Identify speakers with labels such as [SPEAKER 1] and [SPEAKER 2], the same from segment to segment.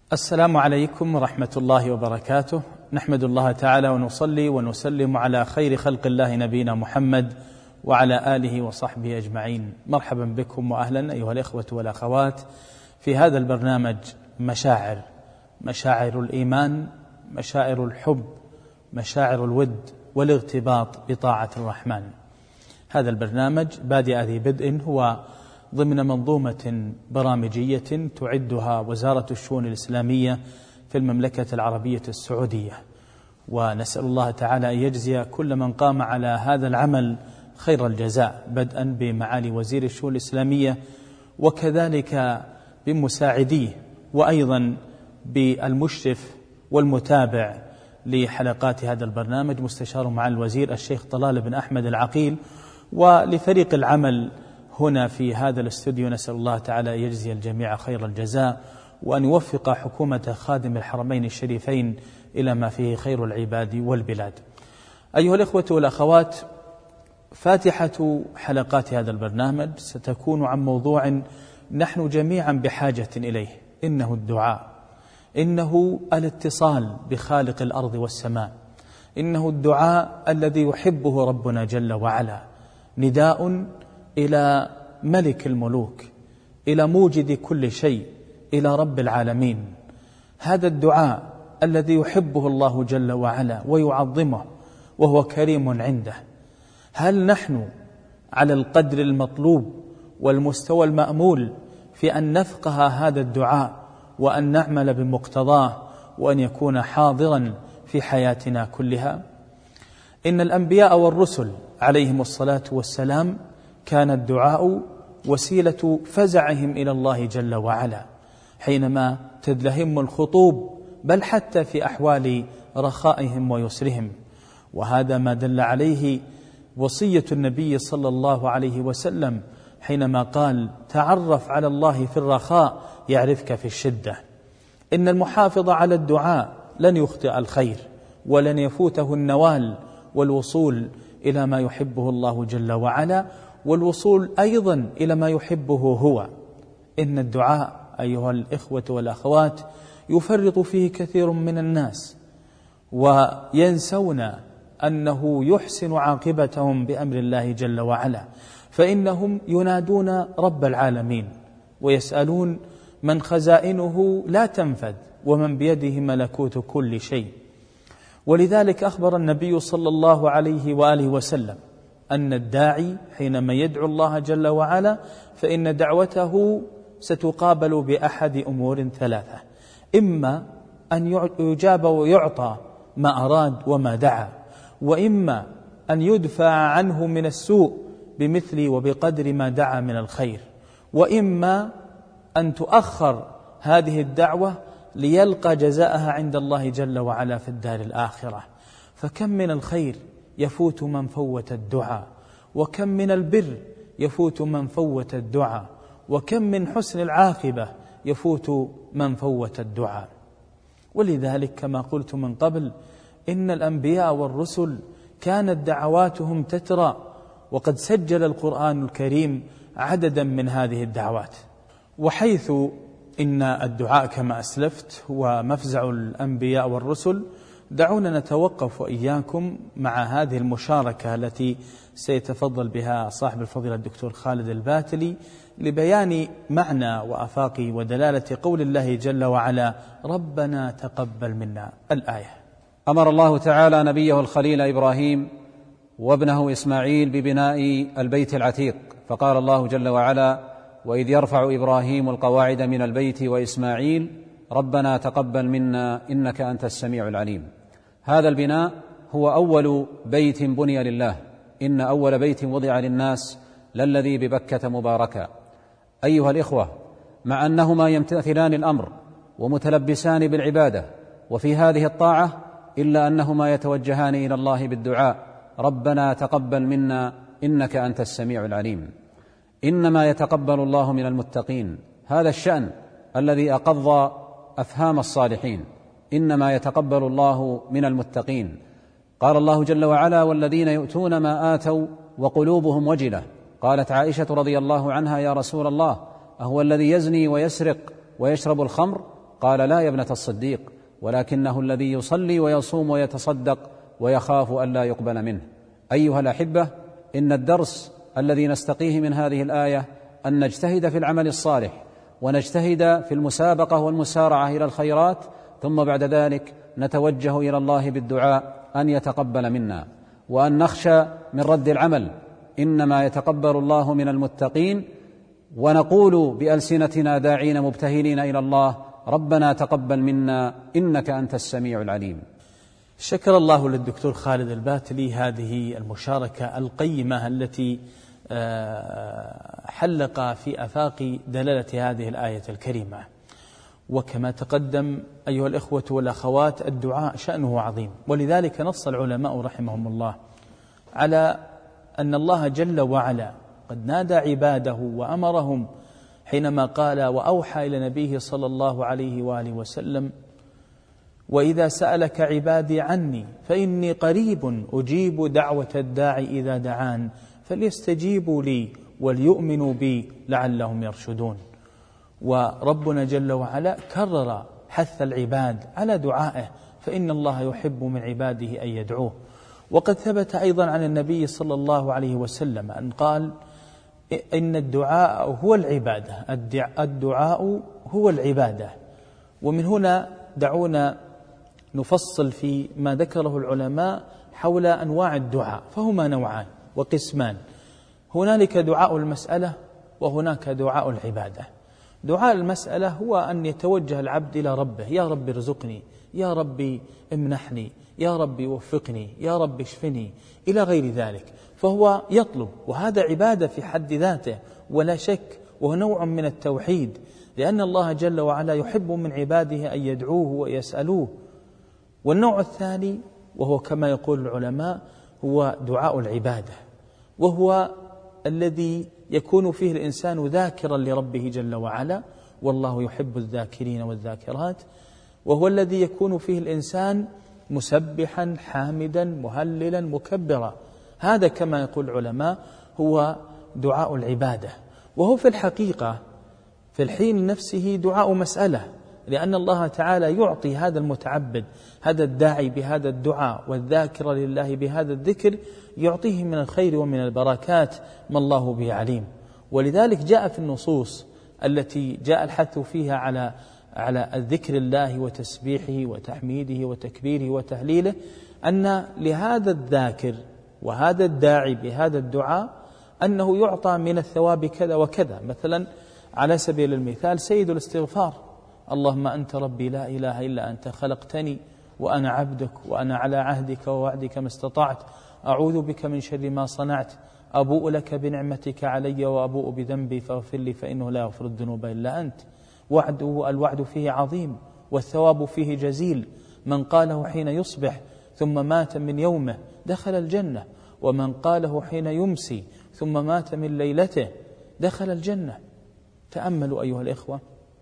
[SPEAKER 1] السلام عليكم ورحمة الله وبركاته. نحمد الله تعالى ونصلي ونسلم على خير خلق الله نبينا محمد وعلى آله وصحبه أجمعين. مرحبا بكم وأهلا أيها الإخوة والأخوات في هذا البرنامج مشاعر الإيمان، مشاعر الحب، مشاعر الود والاغتباط بطاعة الرحمن. هذا البرنامج بادئ ذي بدء هو ضمن منظومة برامجية تعدها وزارة الشؤون الإسلامية في المملكة العربية السعودية، ونسأل الله تعالى أن يجزي كل من قام على هذا العمل خير الجزاء، بدءا بمعالي وزير الشؤون الإسلامية وكذلك بمساعديه، وأيضا بالمشرف والمتابع لحلقات هذا البرنامج مستشار معالي الوزير الشيخ طلال بن أحمد العقيل، ولفريق العمل هنا في هذا الاستوديو. نسأل الله تعالى أن يجزي الجميع خير الجزاء، وأن يوفق حكومة خادم الحرمين الشريفين إلى ما فيه خير العباد والبلاد. أيها الإخوة والأخوات، فاتحة حلقات هذا البرنامج ستكون عن موضوع نحن جميعا بحاجة إليه، إنه الدعاء، إنه الاتصال بخالق الأرض والسماء، إنه الدعاء الذي يحبه ربنا جل وعلا، نداء إلى ملك الملوك، إلى موجد كل شيء، إلى رب العالمين. هذا الدعاء الذي يحبه الله جل وعلا ويعظمه وهو كريم عنده. هل نحن على القدر المطلوب والمستوى المأمول في أن نفقه هذا الدعاء وأن نعمل بمقتضاه وأن يكون حاضرا في حياتنا كلها؟ إن الأنبياء والرسل عليهم الصلاة والسلام كان الدعاء وسيلة فزعهم إلى الله جل وعلا حينما تدلهم الخطوب، بل حتى في أحوال رخائهم ويسرهم. وهذا ما دل عليه وصية النبي صلى الله عليه وسلم حينما قال: تعرف على الله في الرخاء يعرفك في الشدة. إن المحافظ على الدعاء لن يخطئ الخير ولن يفوته النوال والوصول إلى ما يحبه الله جل وعلا، والوصول أيضا إلى ما يحبه هو. إن الدعاء أيها الإخوة والأخوات يفرط فيه كثير من الناس، وينسون أنه يحسن عاقبتهم بأمر الله جل وعلا، فإنهم ينادون رب العالمين ويسألون من خزائنه لا تنفد ومن بيده ملكوت كل شيء. ولذلك أخبر النبي صلى الله عليه وآله وسلم أن الداعي حينما يدعو الله جل وعلا فإن دعوته ستقابل بأحد أمور ثلاثة: إما أن يجاب ويعطى ما أراد وما دعا، وإما أن يدفع عنه من السوء بمثل وبقدر ما دعا من الخير، وإما أن تؤخر هذه الدعوة ليلقى جزاءها عند الله جل وعلا في الدار الآخرة. فكم من الخير يفوت من فوت الدعاء، وكم من البر يفوت من فوت الدعاء، وكم من حسن العاقبة يفوت من فوت الدعاء. ولذلك كما قلت من قبل، إن الأنبياء والرسل كانت دعواتهم تترى، وقد سجل القرآن الكريم عددا من هذه الدعوات. وحيث إن الدعاء كما أسلفت هو مفزع الأنبياء والرسل، دعونا نتوقف وإياكم مع هذه المشاركة التي سيتفضل بها صاحب الفضيلة الدكتور خالد الباتلي لبيان معنى وأفاق ودلالة قول الله جل وعلا: ربنا تقبل منا. الآية.
[SPEAKER 2] أمر الله تعالى نبيه الخليل إبراهيم وابنه إسماعيل ببناء البيت العتيق، فقال الله جل وعلا: وإذ يرفع إبراهيم القواعد من البيت وإسماعيل ربنا تقبل منا إنك أنت السميع العليم. هذا البناء هو أول بيت بني لله، إن أول بيت وضع للناس للذي ببكة مباركا. أيها الإخوة، مع أنهما يمتثلان الأمر ومتلبسان بالعبادة وفي هذه الطاعة، إلا أنهما يتوجهان إلى الله بالدعاء: ربنا تقبل منا إنك أنت السميع العليم. إنما يتقبل الله من المتقين، هذا الشأن الذي أقضى أفهام الصالحين، إنما يتقبل الله من المتقين. قال الله جل وعلا: والذين يؤتون ما آتوا وقلوبهم وجلة. قالت عائشة رضي الله عنها: يا رسول الله، أهو الذي يزني ويسرق ويشرب الخمر؟ قال: لا يا ابنة الصديق، ولكنه الذي يصلي ويصوم ويتصدق ويخاف أن لا يقبل منه. أيها الأحبة، إن الدرس الذي نستقيه من هذه الآية أن نجتهد في العمل الصالح، ونجتهد في المسابقة والمسارعة إلى الخيرات، ثم بعد ذلك نتوجه إلى الله بالدعاء أن يتقبل منا، وأن نخشى من رد العمل، إنما يتقبل الله من المتقين. ونقول بألسنتنا داعين مبتهلين إلى الله: ربنا تقبل منا إنك أنت السميع العليم.
[SPEAKER 1] شكر الله للدكتور خالد الباتلي هذه المشاركة القيمة التي حلق في آفاق دلالة هذه الآية الكريمة. وكما تقدم أيها الإخوة والأخوات، الدعاء شأنه عظيم، ولذلك نص العلماء رحمهم الله على أن الله جل وعلا قد نادى عباده وأمرهم حينما قال وأوحى إلى نبيه صلى الله عليه وآله وسلم: وإذا سألك عبادي عني فإني قريب أجيب دعوة الداعي إذا دعان فليستجيبوا لي وليؤمنوا بي لعلهم يرشدون. وربنا جل وعلا كرر حث العباد على دعائه، فإن الله يحب من عباده أن يدعوه. وقد ثبت أيضا عن النبي صلى الله عليه وسلم أن قال: إن الدعاء هو العبادة، الدعاء هو العبادة. ومن هنا دعونا نفصل في ما ذكره العلماء حول أنواع الدعاء، فهما نوعان وقسمان: هنالك دعاء المسألة وهناك دعاء العبادة. دعاء المسألة هو أن يتوجه العبد إلى ربه: يا رب ارزقني، يا رب امنحني، يا رب وفقني، يا رب اشفني، إلى غير ذلك. فهو يطلب، وهذا عبادة في حد ذاته ولا شك، وهو نوع من التوحيد، لأن الله جل وعلا يحب من عباده أن يدعوه ويسألوه. والنوع الثاني وهو كما يقول العلماء هو دعاء العبادة، وهو الذي يكون فيه الإنسان ذاكرا لربه جل وعلا، والله يحب الذاكرين والذاكرات، وهو الذي يكون فيه الإنسان مسبحا حامدا مهللا مكبرا. هذا كما يقول العلماء هو دعاء العبادة، وهو في الحقيقة في الحين نفسه دعاء مسألة، لأن الله تعالى يعطي هذا المتعبد، هذا الداعي بهذا الدعاء والذاكر لله بهذا الذكر، يعطيه من الخير ومن البركات ما الله به عليم. ولذلك جاء في النصوص التي جاء الحث فيها على الذكر الله وتسبيحه وتحميده وتكبيره وتهليله، أن لهذا الذاكر وهذا الداعي بهذا الدعاء أنه يعطى من الثواب كذا وكذا. مثلا على سبيل المثال سيد الاستغفار: اللهم أنت ربي لا إله إلا أنت خلقتني وأنا عبدك وأنا على عهدك ووعدك ما استطعت أعوذ بك من شر ما صنعت أبوء لك بنعمتك علي وأبوء بذنبي فاغفر لي فإنه لا يغفر الذنوب إلا أنت. الوعد فيه عظيم والثواب فيه جزيل. من قاله حين يصبح ثم مات من يومه دخل الجنة، ومن قاله حين يمسي ثم مات من ليلته دخل الجنة. تأملوا أيها الإخوة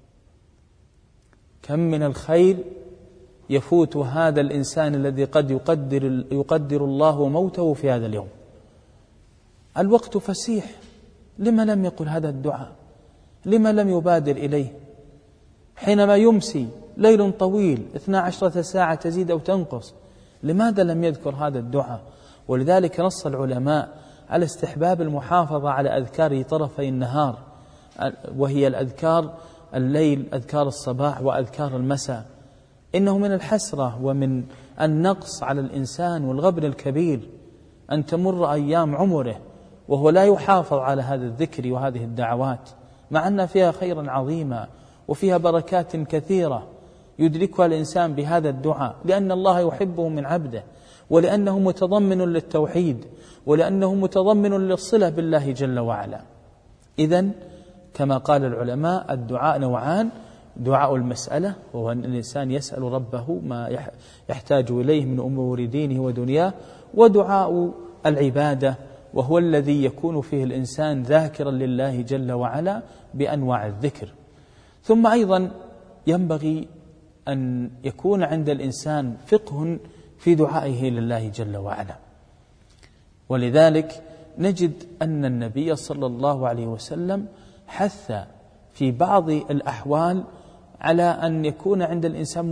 [SPEAKER 1] كم من الخير يفوت هذا الإنسان الذي قد يقدر الله موته في هذا اليوم. الوقت فسيح، لما لم يقل هذا الدعاء؟ لما لم يبادر إليه؟ حينما يمسي ليل طويل 12 ساعة تزيد أو تنقص، لماذا لم يذكر هذا الدعاء؟ ولذلك نص العلماء على استحباب المحافظة على أذكار طرفي النهار، وهي الأذكار الليل، أذكار الصباح وأذكار المساء. إنه من الحسرة ومن النقص على الإنسان والغبن الكبير أن تمر أيام عمره وهو لا يحافظ على هذا الذكر وهذه الدعوات، مع أن فيها خيرا عظيما وفيها بركات كثيرة يدركها الإنسان بهذا الدعاء، لأن الله يحبه من عبده، ولأنه متضمن للتوحيد، ولأنه متضمن للصلة بالله جل وعلا. إذن كما قال العلماء الدعاء نوعان: دعاء المسألة وهو أن الإنسان يسأل ربه ما يحتاج إليه من أمور دينه ودنياه، ودعاء العبادة وهو الذي يكون فيه الإنسان ذاكرا لله جل وعلا بأنواع الذكر. ثم أيضا ينبغي أن يكون عند الإنسان فقه في دعائه لله جل وعلا، ولذلك نجد أن النبي صلى الله عليه وسلم حث في بعض الأحوال على أن يكون عند الإنسان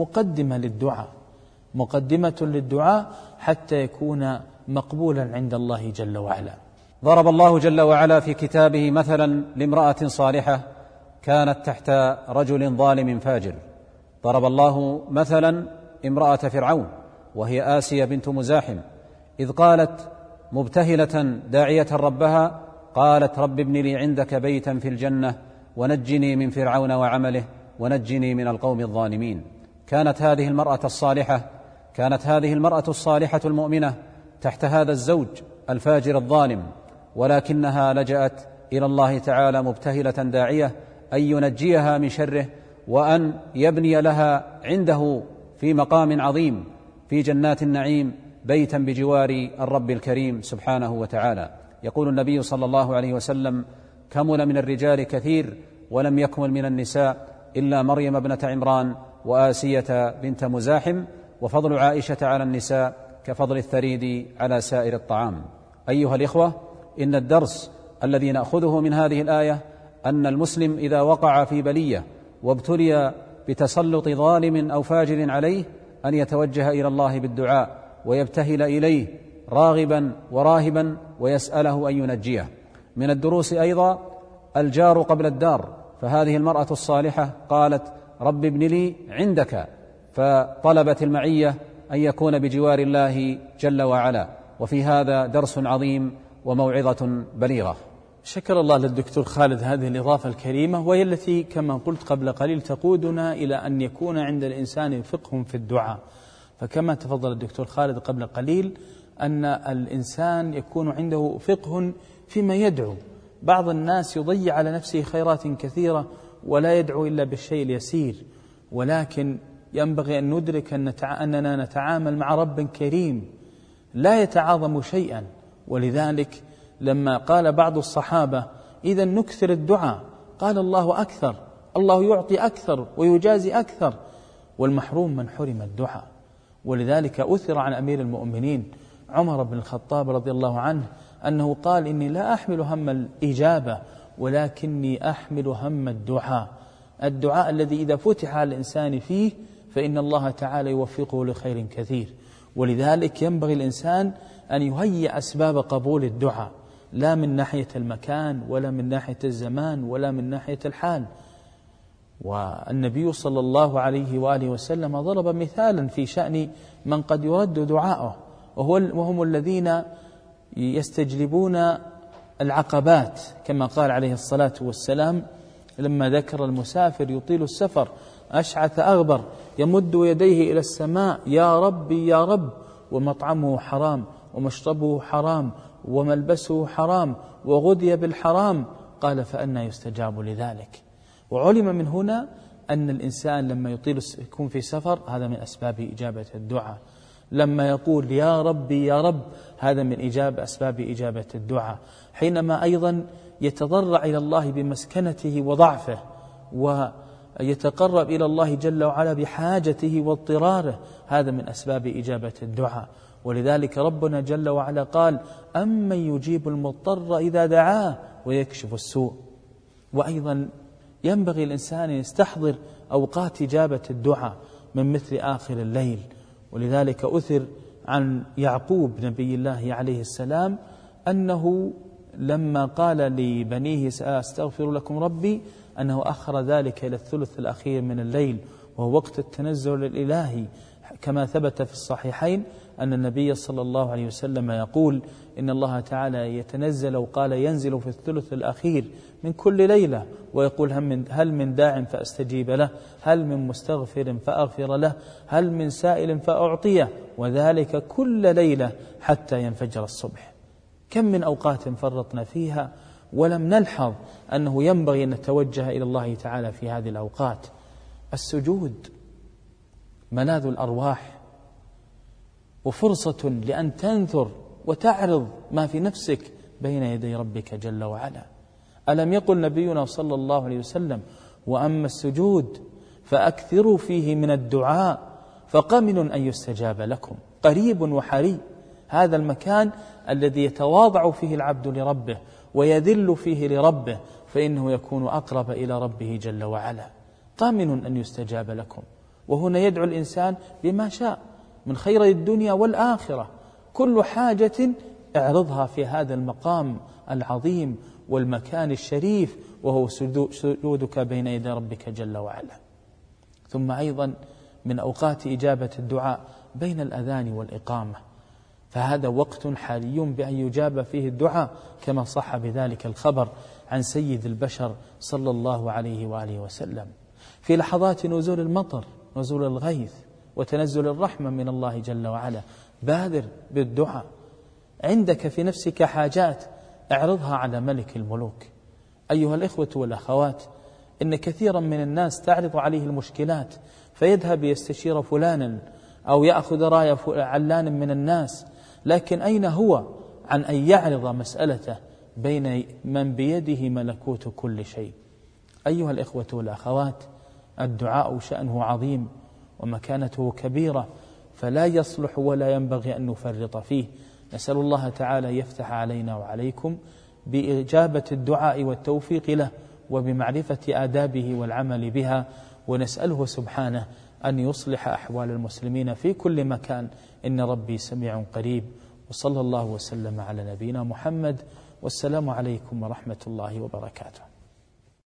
[SPEAKER 1] مقدمة للدعاء حتى يكون مقبولا عند الله جل وعلا.
[SPEAKER 2] ضرب الله جل وعلا في كتابه مثلا لامرأة صالحة كانت تحت رجل ظالم فاجر. ضرب الله مثلا امرأة فرعون وهي آسية بنت مزاحم، إذ قالت مبتهلة داعية ربها، قالت رب ابن لي عندك بيتا في الجنة ونجني من فرعون وعمله ونجني من القوم الظالمين. كانت هذه المرأة الصالحة المؤمنة تحت هذا الزوج الفاجر الظالم، ولكنها لجأت إلى الله تعالى مبتهلة داعية أن ينجيها من شره، وأن يبني لها عنده في مقام عظيم في جنات النعيم بيتا بجوار الرب الكريم سبحانه وتعالى. يقول النبي صلى الله عليه وسلم: كمل من الرجال كثير ولم يكمل من النساء إلا مريم ابنة عمران وآسية بنت مزاحم، وفضل عائشة على النساء كفضل الثريد على سائر الطعام. أيها الإخوة، إن الدرس الذي نأخذه من هذه الآية أن المسلم إذا وقع في بلية وابتلي بتسلط ظالم أو فاجر عليه أن يتوجه إلى الله بالدعاء ويبتهل إليه راغبا وراهبا ويسأله أن ينجيه. من الدروس أيضا الجار قبل الدار، فهذه المرأة الصالحة قالت رب ابن لي عندك، فطلبت المعية أن يكون بجوار الله جل وعلا، وفي هذا درس عظيم وموعظة بليغة.
[SPEAKER 1] شكر الله للدكتور خالد هذه الإضافة الكريمة، وهي التي كما قلت قبل قليل تقودنا إلى أن يكون عند الإنسان فقه في الدعاء. فكما تفضل الدكتور خالد قبل قليل أن الإنسان يكون عنده فقه فيما يدعو. بعض الناس يضيع على نفسه خيرات كثيرة ولا يدعو إلا بالشيء اليسير، ولكن ينبغي أن ندرك أننا نتعامل مع رب كريم لا يتعاظم شيئا. ولذلك لما قال بعض الصحابة إذا نكثر الدعاء، قال الله أكثر، الله يعطي أكثر ويجازي أكثر، والمحروم من حرم الدعاء. ولذلك أثر عن أمير المؤمنين عمر بن الخطاب رضي الله عنه أنه قال إني لا أحمل هم الإجابة ولكني أحمل هم الدعاء الذي إذا فتح على الإنسان فيه فإن الله تعالى يوفقه لخير كثير. ولذلك ينبغي الإنسان أن يهيئ أسباب قبول الدعاء، لا من ناحية المكان ولا من ناحية الزمان ولا من ناحية الحال. والنبي صلى الله عليه وآله وسلم ضرب مثالا في شأن من قد يرد دعاءه، وهم الذين يستجلبون العقبات، كما قال عليه الصلاة والسلام لما ذكر المسافر يطيل السفر أشعث أغبر يمد يديه إلى السماء يا ربي يا رب، ومطعمه حرام ومشربه حرام وملبسه حرام وغذي بالحرام، قال فأنى يستجاب لذلك. وعلم من هنا أن الإنسان لما يكون في سفر هذا من أسباب إجابة الدعاء، لما يقول يا ربي يا رب هذا من أسباب إجابة الدعاء، حينما أيضا يتضرع إلى الله بمسكنته وضعفه ويتقرب إلى الله جل وعلا بحاجته واضطراره، هذا من أسباب إجابة الدعاء. ولذلك ربنا جل وعلا قال أمن يجيب المضطر إذا دعاه ويكشف السوء. وأيضا ينبغي الإنسان أن يستحضر أوقات إجابة الدعاء من مثل آخر الليل. ولذلك أثر عن يعقوب نبي الله عليه السلام أنه لما قال لبنيه سأستغفر لكم ربي أنه أخر ذلك إلى الثلث الأخير من الليل، وهو وقت التنزل الإلهي، كما ثبت في الصحيحين أن النبي صلى الله عليه وسلم يقول إن الله تعالى يتنزل وقال ينزل في الثلث الأخير من كل ليلة ويقول هل من داع فأستجيب له، هل من مستغفر فأغفر له، هل من سائل فأعطيه، وذلك كل ليلة حتى ينفجر الصبح. كم من أوقات فرطنا فيها ولم نلحظ أنه ينبغي أن نتوجه إلى الله تعالى في هذه الأوقات. السجود ملاذ الأرواح وفرصة لأن تنثر وتعرض ما في نفسك بين يدي ربك جل وعلا. ألم يقل نبينا صلى الله عليه وسلم وأما السجود فأكثروا فيه من الدعاء فقمن أن يستجاب لكم. قريب وحري هذا المكان الذي يتواضع فيه العبد لربه ويذل فيه لربه، فإنه يكون أقرب إلى ربه جل وعلا. طامن أن يستجاب لكم. وهنا يدعو الإنسان بما شاء من خير الدنيا والآخرة، كل حاجة اعرضها في هذا المقام العظيم والمكان الشريف، وهو سجودك بين يدي ربك جل وعلا. ثم أيضا من أوقات إجابة الدعاء بين الأذان والإقامة، فهذا وقت حالي بأن يجاب فيه الدعاء، كما صح بذلك الخبر عن سيد البشر صلى الله عليه وآله وسلم. في لحظات نزول المطر، نزول الغيث وتنزل الرحمة من الله جل وعلا، بادر بالدعاء. عندك في نفسك حاجات اعرضها على ملك الملوك. أيها الإخوة والأخوات، إن كثيرا من الناس تعرض عليه المشكلات فيذهب يستشير فلانا أو يأخذ رأي علان من الناس، لكن أين هو عن أن يعرض مسألته بين من بيده ملكوت كل شيء؟ أيها الإخوة والأخوات، الدعاء شأنه عظيم ومكانته كبيرة، فلا يصلح ولا ينبغي أن نفرط فيه. نسأل الله تعالى يفتح علينا وعليكم بإجابة الدعاء والتوفيق له وبمعرفة آدابه والعمل بها، ونسأله سبحانه أن يصلح أحوال المسلمين في كل مكان، إن ربي سميع قريب. وصلى الله وسلم على نبينا محمد، والسلام عليكم ورحمة الله وبركاته.